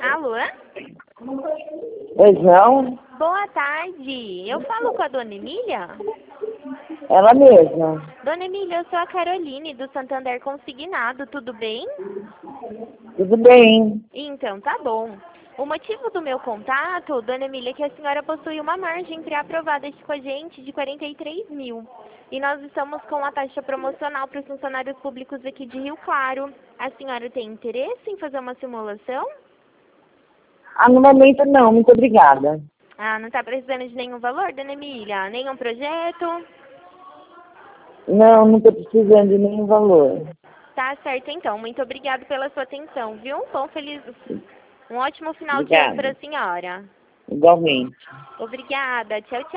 Alô? Pois não? Boa tarde. Eu falo com a dona Emília? Ela mesma. Dona Emília, eu sou a Caroline, do Santander Consignado, tudo bem? Tudo bem. Então, tá bom. O motivo do meu contato, dona Emília, é que a senhora possui uma margem pré-aprovada com a gente de 43 mil. E nós estamos com a taxa promocional para os funcionários públicos aqui de Rio Claro. A senhora tem interesse em fazer uma simulação? Ah, no momento não, muito obrigada. Ah, não está precisando de nenhum valor, dona Emília? Nenhum projeto? Não estou precisando de nenhum valor. Tá certo, então. Muito obrigada pela sua atenção, viu? Um ótimo final de ano para Obrigada. a senhora. Igualmente. Obrigada. Tchau, tchau.